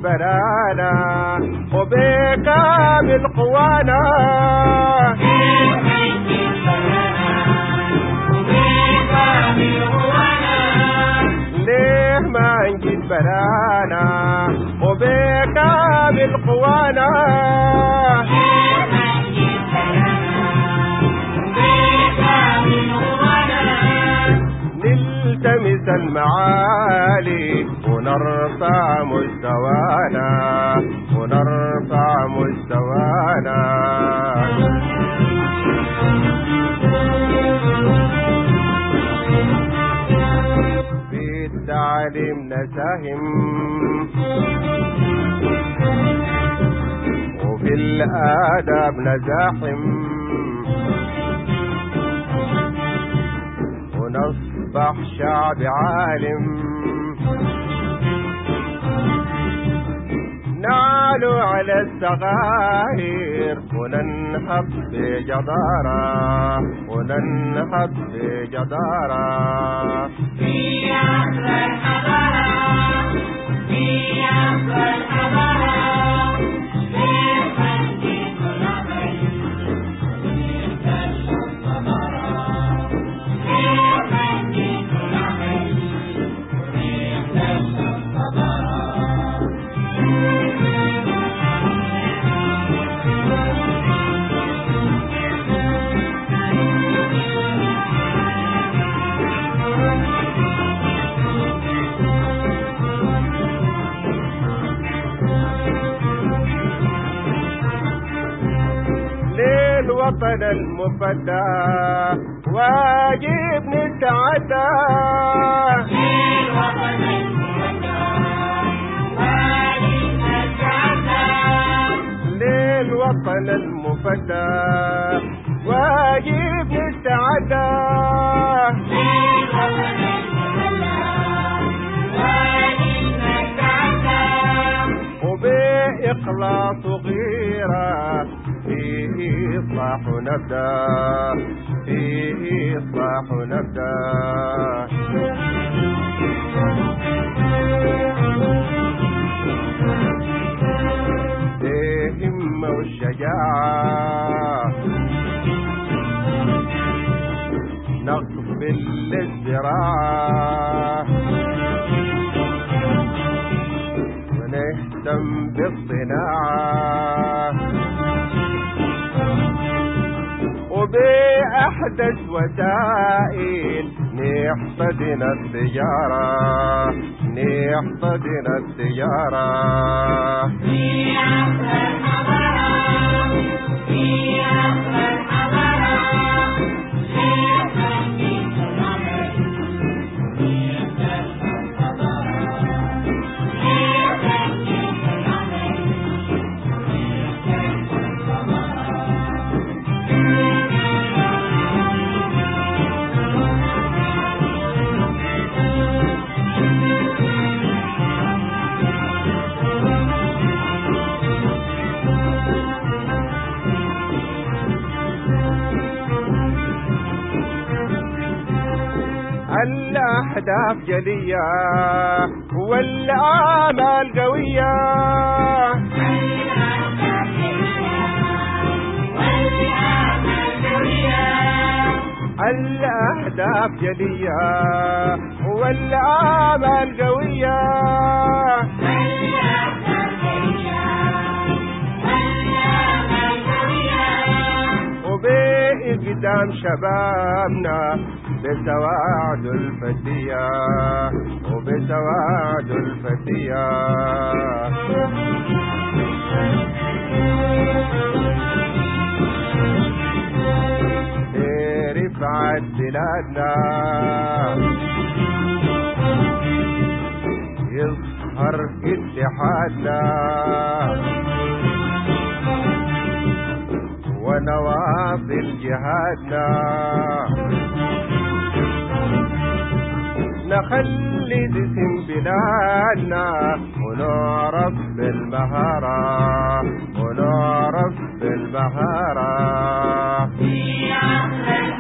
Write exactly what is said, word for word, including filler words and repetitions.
بلانا وبكامل قوانا ليه ما نجيب بلانا وبكامل قوانا نلتمس المعالي ونرفع مستوانا ونرفع مستوانا في التعليم نساهم وفي الآداب نزاحم ونصبح شعب عالم نعلو على الصغائر وننهض بجدارة وننهض بجدارة في عصر الحضارة في عصر الحضارة الوطن المفدى واجب نتعدى للوطن المفدى واجب نتعدى للوطن المفدى واجب نتعدى للوطن المفدى واجب نتعدى وبإخلاص وغيرة فيه إصلاح نبدأ فيه إصلاح نبدأ بالهمة والشجاعة نقبل الزراعة ونهتم بالصناعة وبأحدث وسائل نحتضن التجارة نحتضن التجارة في عصر الحضارة في عصر الحضارة الأهداف جلية والآمال قوية الأهداف جلية والآمال قوية وبإقدام شبابنا بسواعد الفتية وبسواعد الفتية رفعت بلادنا يظهر اتحادنا ونواصل جهادنا نخلي جسم بلادنا ونعرف بالمهارة ونعرف بالمهارة في عصر